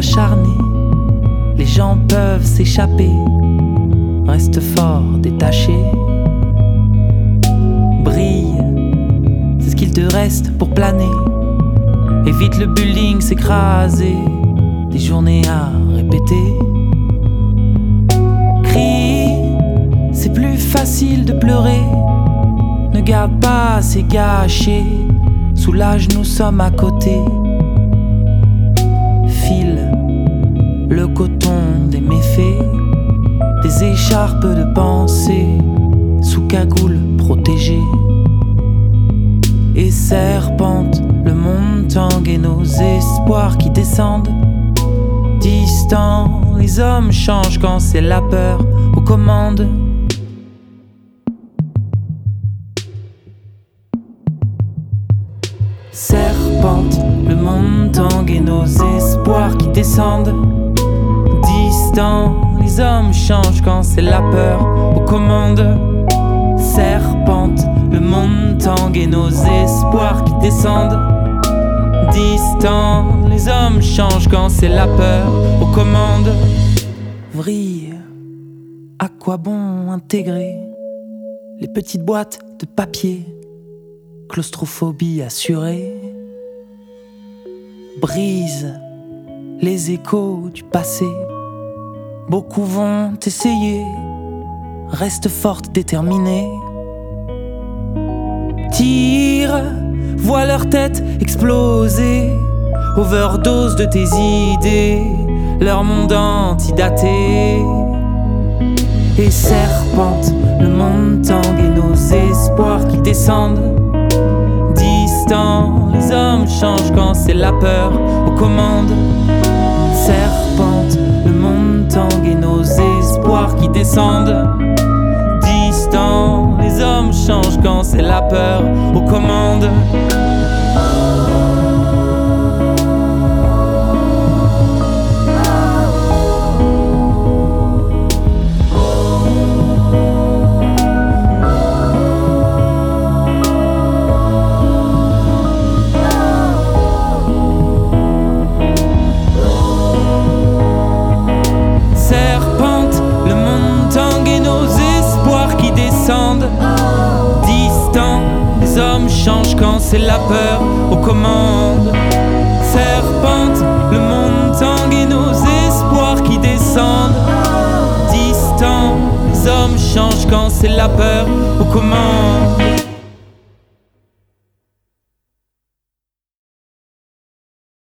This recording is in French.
acharné. Les gens peuvent s'échapper, reste fort détaché. Brille, c'est ce qu'il te reste pour planer. Évite le building, s'écraser, des journées à répéter. Crie, c'est plus facile de pleurer. Ne garde pas, c'est gâché. Soulage, nous sommes à côté. File le coton des méfaits, des écharpes de pensée, sous cagoule protégée. Et serpente le monde tangue et nos espoirs qui descendent. Distants, les hommes changent quand c'est la peur aux commandes. Serpente, le monde tangue et nos espoirs qui descendent. Distants, les hommes changent quand c'est la peur aux commandes. Serpente, le monde tangue et nos espoirs qui descendent. Distants, les hommes changent quand c'est la peur aux commandes. Vrille, à quoi bon intégrer les petites boîtes de papier? Claustrophobie assurée. Brise les échos du passé. Beaucoup vont essayer. Reste forte, déterminée. Tire, vois leur tête exploser. Overdose de tes idées, leur monde antidaté. Et serpente, le monde tangue et nos espoirs qui descendent. Distants, les hommes changent quand c'est la peur aux commandes. Serpente, le monde tangue et nos espoirs qui descendent. Distants, les hommes changent quand c'est la peur aux commandes. Distant, les hommes changent quand c'est la peur aux commandes. Serpente, le monde tangue et nos espoirs qui descendent. Distant, les hommes changent quand c'est la peur aux commandes.